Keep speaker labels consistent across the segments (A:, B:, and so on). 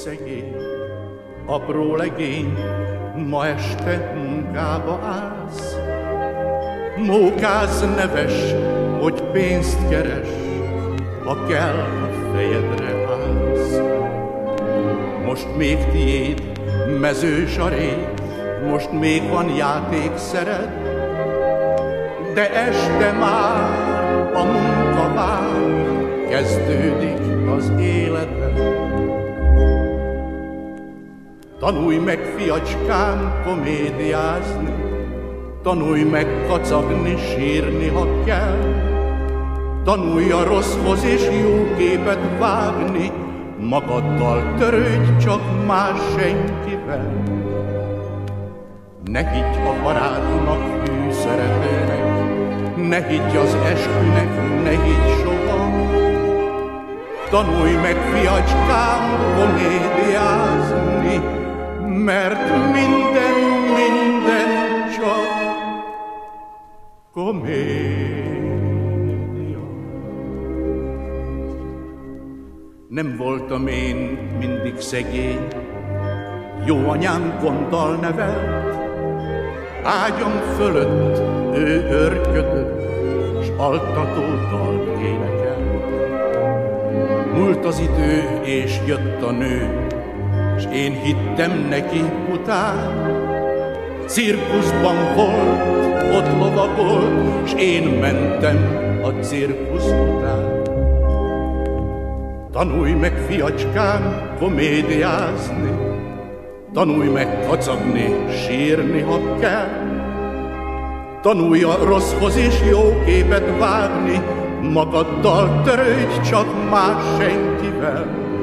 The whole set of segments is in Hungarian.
A: szegény, apró legény, ma este munkába állsz. Mókáz neves, hogy pénzt keres, ha kell, a fejedre állsz. Most még tiéd mezős a rét, most még van játékszered, de este már a munka vár, kezdődik az életed. Tanulj meg, fiacskám, komédiázni, tanulj meg kacagni, sírni, ha kell. Tanulj a rosszhoz és jó képet vágni, magaddal törődj, csak más senkivel. Ne higgy a barátnak, hű szeretőnek, ne higgy az eskünek, ne higgy soha. Tanulj meg, fiacskám, komédiázni, mert minden csak komédia. Nem voltam én mindig szegény, jó anyám gonddal nevelt, ágyam fölött ő örködött, s altatódal énekelt. Múlt az idő, és jött a nő, s én hittem neki után. Cirkuszban volt, ott lovagolt, s én mentem a cirkusz után. Tanulj meg, fiacskám, komédiázni, tanulj meg kacagni, sírni, ha kell. Tanulj a rosszhoz is jó képet vágni, magaddal törődj, csak más senkivel.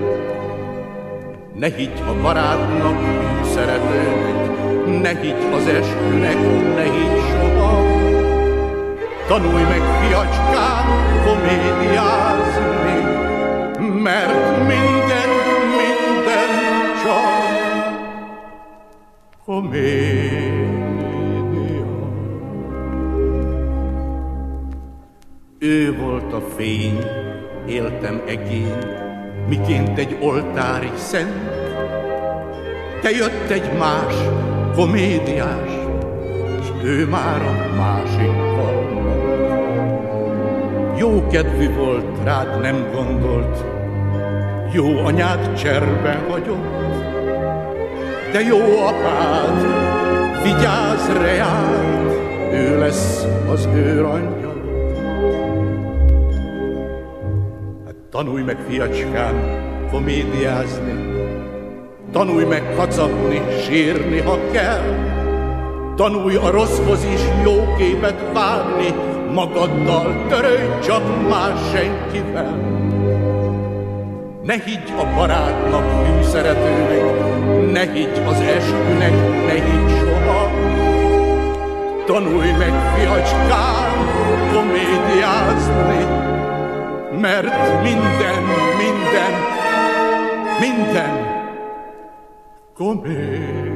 A: Ne higgy a barátnak, szeretőnek, ne higgy az eskünek, ne higgy soha. Tanulj meg, fiacskám, komédiázni, mert minden csak komédia. Ő volt a fény, éltem egény, miként egy oltári szent. Te jött egy más, komédiás, s ő már a másikkal ment. Jó kedvű volt, rád nem gondolt, jó anyád cserben hagyott, de jó apád, vigyázz reád, ő lesz az őrangyal. Hát tanulj meg, fiacskám, komédiázni, tanulj meg kacagni, sírni, ha kell. Tanulj a rosszhoz is jó képet vágni, magaddal törődj, csak más senkivel. Ne higgy a barátnak, hű szeretőnek, ne higgy az eskünek, ne higgy soha. Tanulj meg, fiacskám, komédiázni, mert minden komédia.